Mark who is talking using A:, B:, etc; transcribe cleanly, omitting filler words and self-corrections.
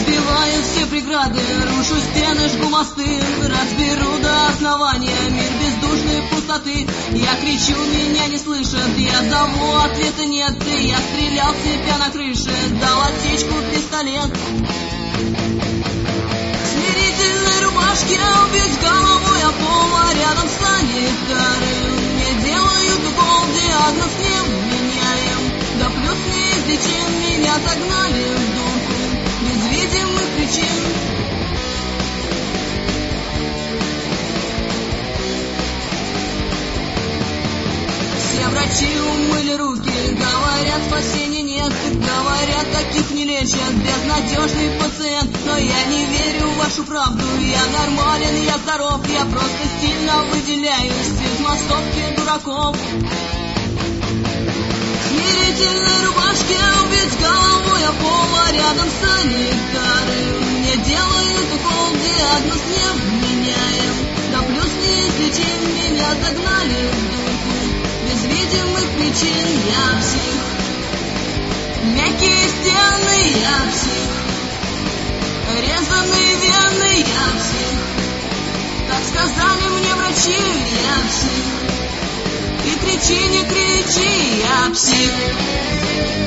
A: Разбиваю все преграды, рушу стены, жгу мосты, разберу до основания мир бездушной пустоты. Я кричу, меня не слышат, я зову, ответа нет. И я стрелял себя на крыше, дал отсечку пистолет. В смирительной рубашке убить головой о пола, рядом санитары мне делают укол, диагноз не меняем. Да плюс неизлечим, меня загнали в дурку без видимых причин. Все врачи умыли руки, говорят, спасения нет. Говорят, таких не лечат, безнадежный пациент. Но я не верю в вашу правду, я нормален, я здоров. Я просто сильно выделяюсь из массовки дураков. В смирительной рубашке убить головой о пола, рядом санитары мне делают укол, диагноз не меняем. Да плюс неизлечим, меня загнали в дурку без видимых причин. Я псих, мягкие стены, я псих, резаные вены, я псих. Так сказали мне врачи, я псих. И кричи, не кричи, я псих.